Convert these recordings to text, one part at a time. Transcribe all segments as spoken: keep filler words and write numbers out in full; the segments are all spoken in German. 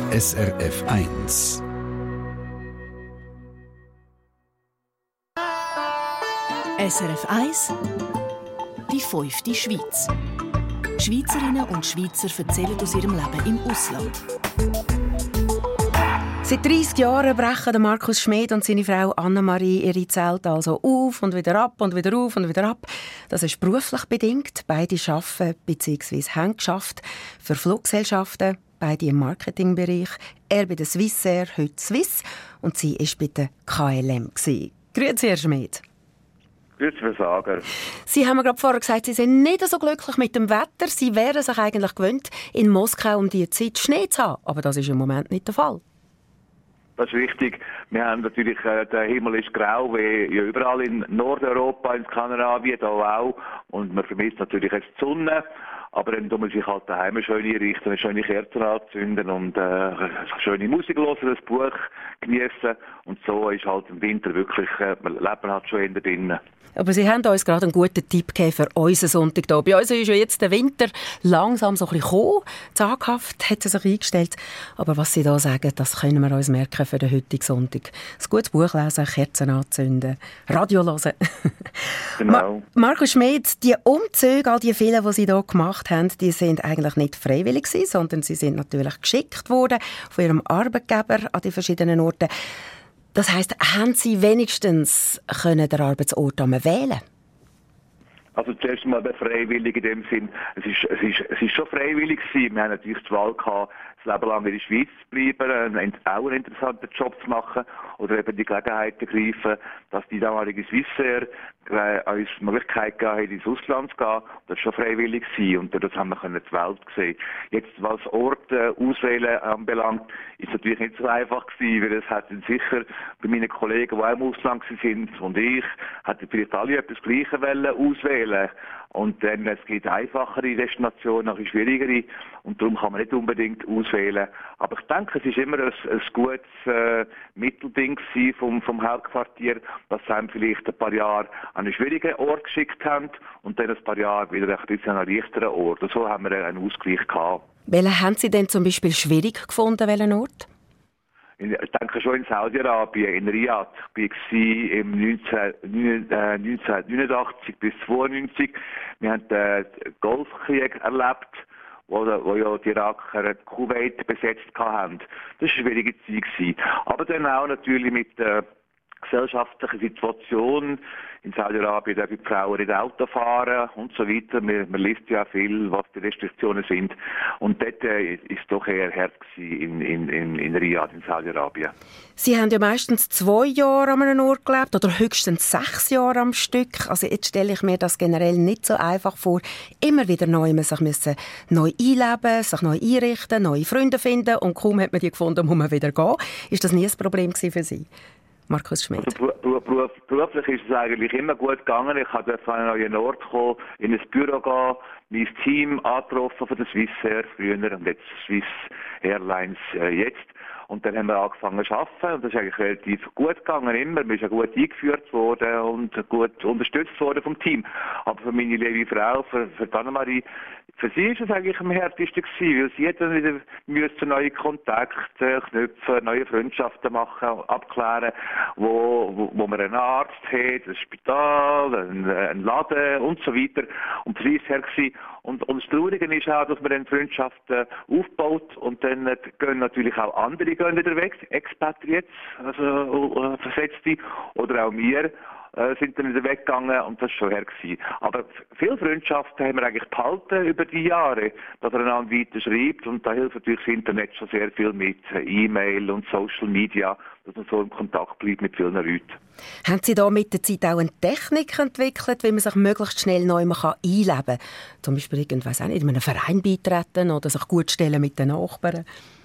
S R F eins. S R F eins, die fünfte Schweiz. Schweizerinnen und Schweizer erzählen aus ihrem Leben im Ausland. Seit dreissig Jahren brechen Markus Schmid und seine Frau Annemarie ihre Zelte also auf und wieder ab und wieder auf und wieder ab. Das ist beruflich bedingt. Beide arbeiten bzw. haben geschafft für Fluggesellschaften, beide im Marketingbereich. Er bei der Swissair, heute Swiss, und sie war bei der K L M. Grüezi, Herr Schmid. Grüezi, Versager. Sie haben mir gerade vorher gesagt, Sie sind nicht so glücklich mit dem Wetter. Sie wären sich eigentlich gewöhnt, in Moskau um diese Zeit Schnee zu haben. Aber das ist im Moment nicht der Fall. Das ist richtig. Wir haben natürlich, äh, der Himmel ist grau, wie ja überall in Nordeuropa, in Skandinavien, da auch. Und man vermisst natürlich jetzt die Sonne. Aber dann tun wir sich halt daheim schön einrichten, schöne Kerzen anzünden und äh, schöne Musik hören, das Buch genießen. Und so ist halt im Winter wirklich, äh, man lebt halt schon in der drinnen. Aber Sie haben uns gerade einen guten Tipp gegeben für unseren Sonntag hier. Bei uns ist ja jetzt der Winter langsam so ein bisschen gekommen. Zaghaft hat er sich eingestellt. Aber was Sie da sagen, das können wir uns merken für den heutigen Sonntag. Ein gutes Buch lesen, Kerzen anzünden, Radio hören. Genau. Ma- Markus Schmid, die Umzüge, all die vielen, die Sie hier gemacht haben, die sind eigentlich nicht freiwillig gewesen, sondern sie sind natürlich geschickt worden von Ihrem Arbeitgeber an die verschiedenen Orte. Das heisst, haben Sie wenigstens können den Arbeitsort wählen? Also zuerst mal der freiwillig in dem Sinn. Es ist, es ist, es ist schon freiwillig gewesen. Wir haben natürlich die Wahl gehabt, das Leben lang in der Schweiz zu bleiben, einen, auch einen interessanten Job zu machen oder eben die Gelegenheit ergreifen, dass die damalige Swissair äh, uns die Möglichkeit gegeben hat, ins Ausland zu gehen. Das war schon freiwillig gewesen und das haben wir können die Welt gesehen. Jetzt, was Orte äh, auswählen anbelangt, ist natürlich nicht so einfach gewesen, weil es hat sicher bei meinen Kollegen, die auch im Ausland sind und ich, hätten vielleicht alle etwas Gleiches wollen auswählen. Und dann, es gibt einfachere Destinationen, auch schwierigere. Und darum kann man nicht unbedingt auswählen. Aber ich denke, es ist immer ein, ein gutes äh, Mittelding vom, vom Hauptquartier, dass sie einem vielleicht ein paar Jahre an einen schwierigen Ort geschickt haben und dann ein paar Jahre wieder ein bisschen an einen leichteren Ort. Und so haben wir einen Ausgleich gehabt. Welchen haben Sie denn zum Beispiel schwierig gefunden, welchen Ort? Ich denke schon in Saudi-Arabien, in Riyadh. Ich war im neunzehnhundertneunundachtzig bis zweiundneunzig. Wir haben den Golfkrieg erlebt, wo, wo ja die Iraker Kuwait besetzt haben. Das war eine schwierige Zeit. Aber dann auch natürlich mit der gesellschaftlichen Situation. In Saudi-Arabien dürfen die Frauen nicht Auto fahren und so weiter. Man, man liest ja viel, was die Restriktionen sind. Und dort äh, ist doch eher hart in, in, in, in Riyadh, in Saudi-Arabien. Sie haben ja meistens zwei Jahre an einem Ort gelebt oder höchstens sechs Jahre am Stück. Also jetzt stelle ich mir das generell nicht so einfach vor. Immer wieder neu, man sich müssen neu einleben, sich neu einrichten, neue Freunde finden und kaum hat man die gefunden, muss man wieder gehen. Ist das nie ein Problem für Sie? Markus Schmid. Also beruf, beruflich ist es eigentlich immer gut gegangen. Ich durfte an einen neuen Ort kommen, in ein Büro gehen, mein Team angetroffen von der Swissair früher und jetzt Swiss Airlines äh, jetzt. Und dann haben wir angefangen zu arbeiten und das ist eigentlich relativ gut gegangen immer. Wir sind gut eingeführt worden und gut unterstützt worden vom Team. Aber für meine liebe Frau, für, für Annemarie, für sie ist es eigentlich am härtesten gewesen, weil sie dann wieder müsste neue Kontakte knüpfen, neue Freundschaften machen, abklären, wo, wo, wo man einen Arzt hat, ein Spital, einen, einen Laden und so weiter. Und für sie ist es her gewesen. Und, und das Traurige ist auch, dass man dann Freundschaften aufbaut und dann äh, gehen natürlich auch andere gehen wieder weg, Expatriates, also äh, Versetzte, oder auch wir äh, sind dann wieder weggegangen und das war schon her gewesen. Aber viele Freundschaften haben wir eigentlich behalten über die Jahre, dass man einander weiter schreibt und da hilft natürlich das Internet schon sehr viel mit äh, E-Mail und Social Media, dass man so in Kontakt bleibt mit vielen Leuten. Haben Sie da mit der Zeit auch eine Technik entwickelt, wie man sich möglichst schnell neu einleben kann? Zum Beispiel in, weiss auch nicht, in einem Verein beitreten oder sich gut stellen mit den Nachbarn?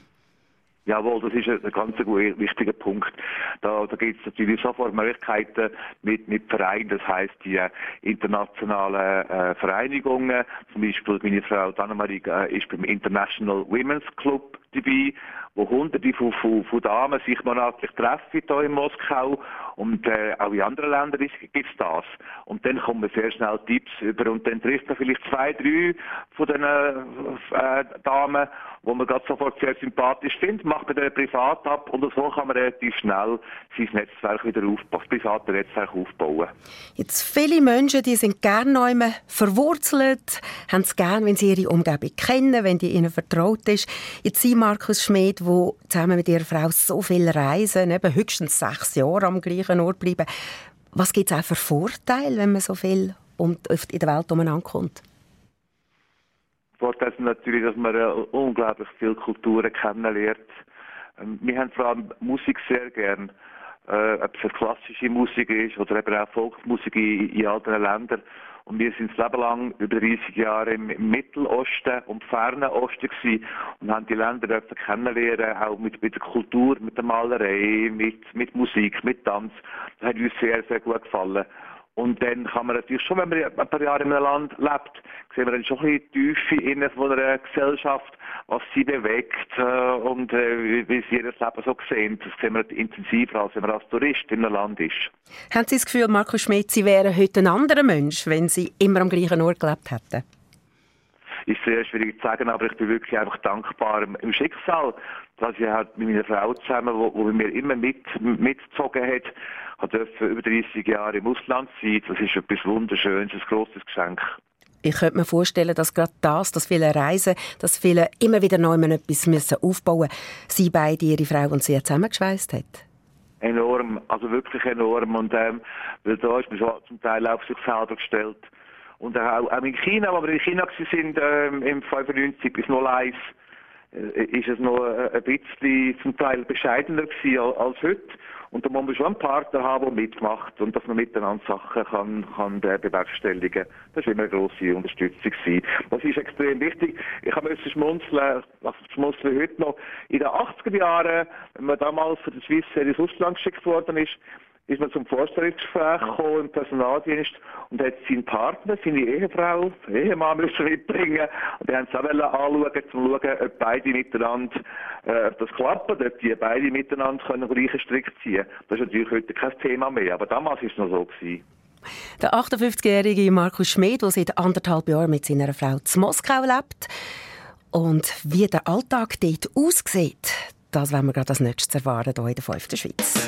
Jawohl, das ist ein ganz wichtiger Punkt. Da, da gibt es natürlich sofort Möglichkeiten mit, mit Vereinen, das heisst die äh, internationalen äh, Vereinigungen. Zum Beispiel meine Frau Annemarie äh, ist beim International Women's Club dabei, wo hunderte von, von, von Damen sich monatlich treffen hier in Moskau und äh, auch in anderen Ländern gibt es das. Und dann kommen sehr schnell Tipps über und dann trifft man vielleicht zwei, drei von diesen äh, Damen, wo man gerade sofort sehr sympathisch findet, macht man den privat ab und so kann man relativ schnell sein Netzwerk wieder aufbauen, das private Netzwerk aufbauen. Jetzt viele Menschen, die sind gerne noch immer verwurzelt, haben es gerne, wenn sie ihre Umgebung kennen, wenn die ihnen vertraut ist. Jetzt Sie, Markus Schmid, wo zusammen mit Ihrer Frau so viel reisen, eben höchstens sechs Jahre am gleichen Ort bleiben. Was gibt es auch für Vorteile, wenn man so viel in der Welt umeinander kommt? Vorteil ist natürlich, dass man unglaublich viele Kulturen kennenlernt. Wir haben vor allem Musik sehr gern, äh, ob es klassische Musik ist oder eben auch Volksmusik in, in anderen Ländern. Und wir sind das Leben lang über dreißig Jahre im Mittelosten und Fernen Osten gewesen und haben die Länder dürfen kennenlernen, auch mit, mit der Kultur, mit der Malerei, mit, mit Musik, mit Tanz. Das hat uns sehr, sehr gut gefallen. Und dann kann man natürlich schon, wenn man ein paar Jahre in einem Land lebt, sehen wir dann schon ein bisschen die Tiefe innen von einer Gesellschaft, was sie bewegt äh, und äh, wie sie ihr Leben so sehen. Das sehen wir intensiver, als wenn man als Tourist in einem Land ist. Haben Sie das Gefühl, Markus Schmid, Sie wären heute ein anderer Mensch, wenn Sie immer am gleichen Ort gelebt hätten? Ist sehr schwierig zu sagen, aber ich bin wirklich einfach dankbar im Schicksal, dass ich halt mit meiner Frau zusammen, wo, wo mir immer mit, mitgezogen hat, hat dürfen über dreißig Jahre im Ausland sein. Das ist etwas Wunderschönes, ein grosses Geschenk. Ich könnte mir vorstellen, dass gerade das, dass viele Reisen, dass viele immer wieder neu etwas müssen aufbauen müssen, Sie beide, Ihre Frau und Sie zusammengeschweißt hat. Enorm, also wirklich enorm. Und ähm, weil da ist man schon zum Teil auf sich selber gestellt. Und auch, auch in China, wo wir in China waren, ähm, im fünfundneunzig bis null eins, äh, ist es noch ein bisschen zum Teil bescheidener gewesen als, als heute. Und da muss man schon einen Partner haben, der mitmacht und dass man miteinander Sachen kann, kann bewerkstelligen. Das war immer eine grosse Unterstützung gewesen. Das ist extrem wichtig. Ich habe müssen schmunzeln, also schmunzeln heute noch. In den achtziger Jahren, wenn man damals für den Swissair ins Ausland geschickt worden ist, ist man zum Vorstellungsgespräch gekommen im Personaldienst und hat seinen Partner, seine Ehefrau, den Ehemann müssen mitbringen und die haben es auch anschauen, um zu schauen, ob beide miteinander äh, das klappt, ob die beide miteinander können gleichen Strick ziehen. Das ist natürlich heute kein Thema mehr, aber damals war es noch so gewesen. Der achtundfünfzigjährige Markus Schmid, der seit anderthalb Jahren mit seiner Frau in Moskau lebt. Und wie der Alltag dort aussieht, das werden wir gerade als nächstes erfahren hier in der fünften Schweiz.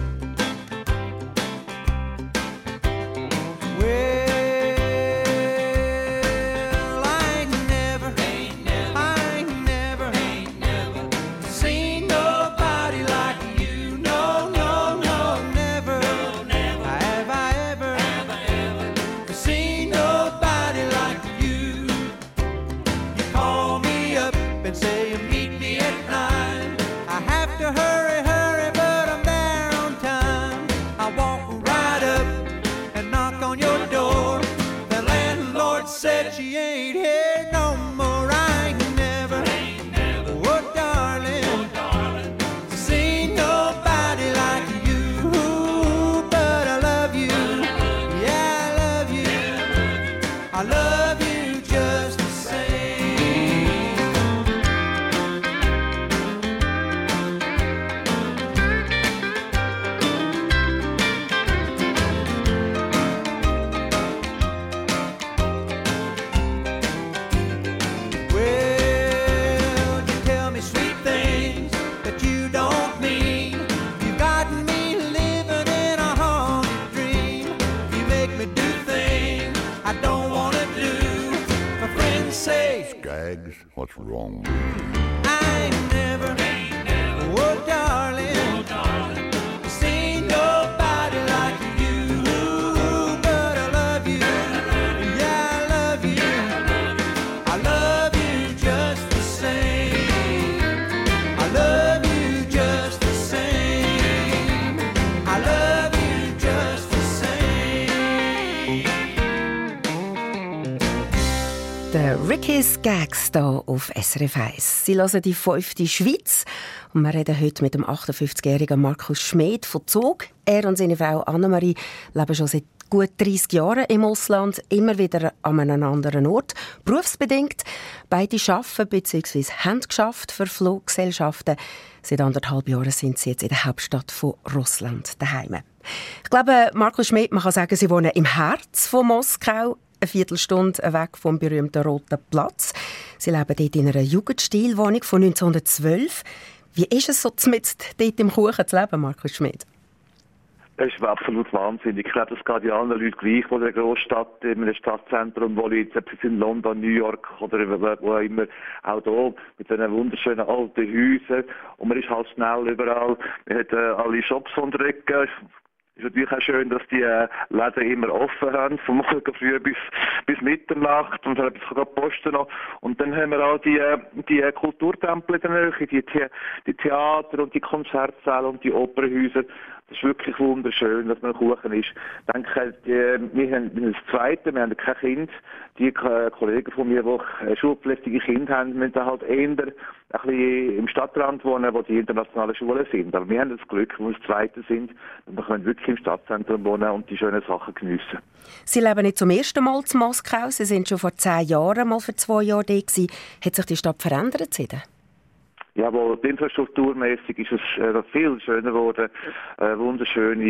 What's wrong? I ain't never, ain't never, oh darling, oh darling, seen nobody like you, but I love you, yeah I love you, I love you just the same, I love you just the same, I love you just the same. Der Ricky's Gags hier auf S R F eins. Sie hören die fünfte Schweiz und wir reden heute mit dem achtundfünfzigjährigen Markus Schmid von Zug. Er und seine Frau Annemarie leben schon seit seit gut dreissig Jahren im Ausland, immer wieder an einem anderen Ort, berufsbedingt. Beide arbeiten bzw. haben geschafft für Fluggesellschaften. Seit anderthalb Jahren sind sie jetzt in der Hauptstadt von Russland daheim. Ich glaube, Markus Schmid, man kann sagen, sie wohnen im Herz von Moskau, eine Viertelstunde weg vom berühmten Roten Platz. Sie leben dort in einer Jugendstilwohnung von neunzehnhundertzwölf. Wie ist es so, mit dort im Kuchen zu leben, Markus Schmid? Das ist absolut wahnsinnig. Ich glaube, das geht ja allen Leuten gleich, die in einer Großstadt, in einem Stadtzentrum, wo jetzt in London, New York oder wo auch immer, auch hier mit diesen wunderschönen alten Häusern. Und man ist halt schnell überall. Man hat äh, alle Shops unter der Ecke. Es ist natürlich auch schön, dass die äh, Läden immer offen haben, vom Morgen früh bis, bis Mitternacht und dann kann posten noch. Und dann haben wir auch die, die Kulturtempel in der Nähe, die, die Theater und die Konzertsäle und die Opernhäuser. Das ist wirklich wunderschön, dass man Kuchen ist. Ich denke, die, wir haben das Zweite, wir haben kein Kind. Die Kollegen von mir, die schulpflichtige Kinder haben, müssen halt eher ein bisschen im Stadtrand wohnen, wo die internationalen Schulen sind. Aber wir haben das Glück, wo wir das Zweite sind, und wir können wirklich im Stadtzentrum wohnen und die schönen Sachen geniessen. Sie leben nicht zum ersten Mal in Moskau. Sie sind schon vor zehn Jahren mal für zwei Jahre da gewesen. Hat sich die Stadt verändert seitdem? Ja, aber infrastrukturmäßig ist es äh, viel schöner geworden. Äh, wunderschöne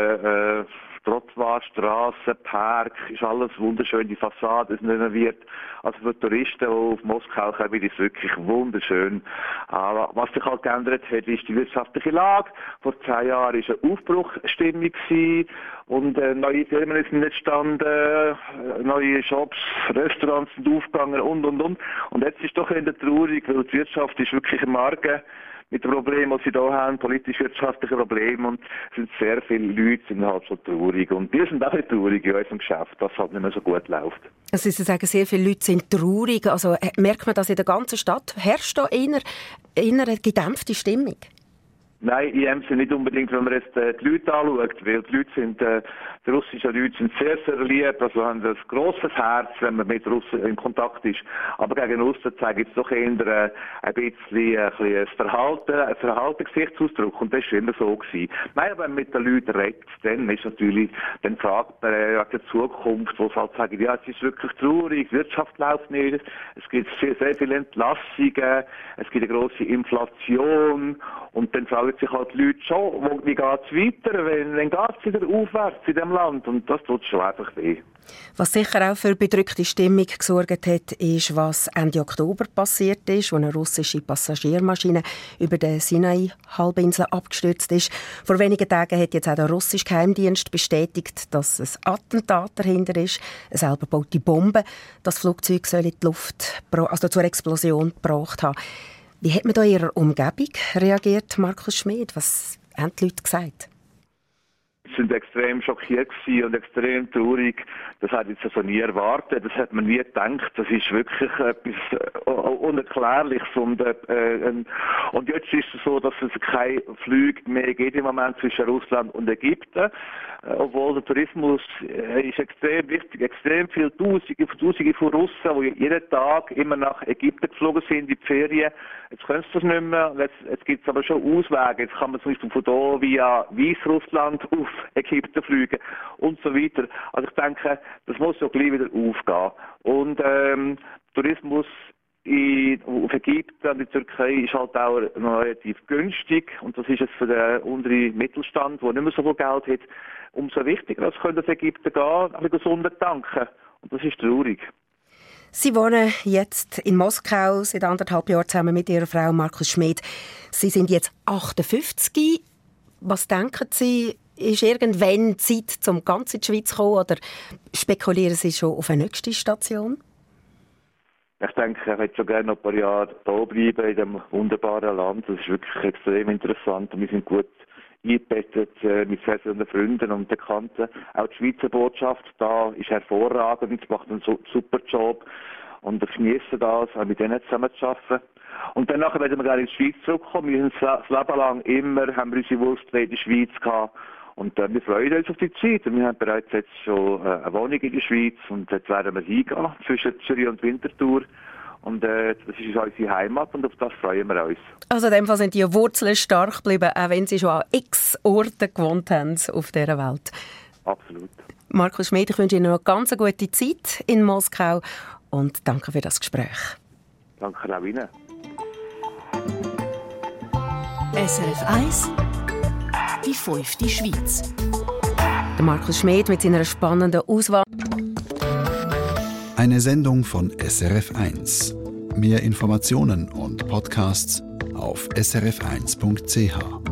äh, Trottoir, Strassen, Park, ist alles wunderschön. Die Fassade ist renoviert. Also für Touristen, die auf Moskau kommen, ist es wirklich wunderschön. Aber was sich halt geändert hat, ist die wirtschaftliche Lage. Vor zehn Jahren war eine Aufbruchsstimmung gewesen. Und äh, neue Firmen sind entstanden, äh, neue Shops, Restaurants sind aufgegangen und, und, und. Und jetzt ist es doch eher traurig, weil die Wirtschaft ist wirklich im Argen mit den Problemen, die sie hier haben, politisch-wirtschaftliche Probleme. Und es sind sehr viele Leute, sind halt so traurig. Und wir sind auch nicht traurig in unserem Geschäft, dass es halt nicht mehr so gut läuft. Also Sie sagen, sehr viele Leute sind traurig. Also merkt man das in der ganzen Stadt? Herrscht da eher, eher eine gedämpfte Stimmung? Nein, in dem Sinne nicht unbedingt, wenn man jetzt äh, die Leute anschaut, weil die Leute sind, äh, die russischen Leute sind sehr, sehr lieb, also haben ein grosses Herz, wenn man mit Russen in Kontakt ist. Aber gegen Russen zeigen es doch eher äh, ein bisschen, äh, ein bisschen ein Verhalten, ein Verhalten, Gesichtsausdruck, und das war immer so gewesen. Nein, aber wenn man mit den Leuten redet, dann ist natürlich, dann fragt man äh, nach der Zukunft, wo sie halt sagen, ja, es ist wirklich traurig, die Wirtschaft läuft nicht, es gibt sehr, sehr viele Entlassungen, es gibt eine grosse Inflation, und dann fragen sich halt die Leute schon, wie geht es weiter, wenn, wenn geht es wieder aufwärts in diesem Land, und das tut schon einfach weh. Was sicher auch für bedrückte Stimmung gesorgt hat, ist, was Ende Oktober passiert ist, als eine russische Passagiermaschine über der Sinai-Halbinsel abgestürzt ist. Vor wenigen Tagen hat jetzt auch der russische Geheimdienst bestätigt, dass ein Attentat dahinter ist, eine selber gebaute Bombe. Das Flugzeug soll in die Luft, also zur Explosion gebracht haben. Wie hat man da in Ihrer Umgebung reagiert, Markus Schmid? Was haben die Leute gesagt? Sie sind extrem schockiert und extrem traurig. Das hat ich also nie erwartet. Das hat man nie gedacht. Das ist wirklich etwas Unerklärliches. Und, äh, und jetzt ist es so, dass es keine Flüge mehr gibt im Moment zwischen Russland und Ägypten. Obwohl der Tourismus äh, ist extrem wichtig. Extrem viele Tausende, Tausende von Russen, die jeden Tag immer nach Ägypten geflogen sind, in die Ferien. Jetzt können sie das nicht mehr. Jetzt, jetzt gibt es aber schon Auswege. Jetzt kann man zum Beispiel von hier via Weißrussland auf Ägypten fliegen und so weiter. Also ich denke, das muss so gleich wieder aufgehen. Und ähm, Tourismus in, auf Ägypten und die Türkei ist halt auch noch relativ günstig, und das ist es für den unteren Mittelstand, der nicht mehr so viel Geld hat, umso wichtiger, als können auf Ägypten gehen, ein bisschen gesunder tanken. Und das ist traurig. Sie wohnen jetzt in Moskau seit anderthalb Jahren zusammen mit Ihrer Frau Markus Schmid. Sie sind jetzt achtundfünfzig. Was denken Sie, ist irgendwann Zeit, um ganz in die Schweiz zu kommen, oder spekulieren Sie schon auf eine nächste Station? Ich denke, ich möchte schon gerne noch ein paar Jahre hier bleiben, in diesem wunderbaren Land. Das ist wirklich extrem interessant, und wir sind gut eingebettet äh, mit sehr vielen Freunden und Bekannten. Auch die Schweizer Botschaft da ist hervorragend, macht einen super Job, und wir genießen das, auch mit denen zusammen zu arbeiten. Und danach werden wir gerne in die Schweiz zurückkommen. Wir sind das Leben lang immer, haben wir unsere Wurzeln in der Schweiz gehabt. Und äh, wir freuen uns auf die Zeit. Wir haben bereits jetzt schon äh, eine Wohnung in der Schweiz, und jetzt werden wir hingehen zwischen Zürich und Winterthur. Und äh, das ist unsere Heimat, und auf das freuen wir uns. Also in dem Fall sind die Wurzeln stark geblieben, auch wenn Sie schon an x Orten gewohnt haben auf dieser Welt. Absolut. Markus Schmid, ich wünsche Ihnen noch eine ganz gute Zeit in Moskau und danke für das Gespräch. Danke auch Ihnen. S R F eins, die fünfte Schweiz. Der Markus Schmid mit seiner spannenden Auswahl. Eine Sendung von S R F eins. Mehr Informationen und Podcasts auf s r f eins punkt c h.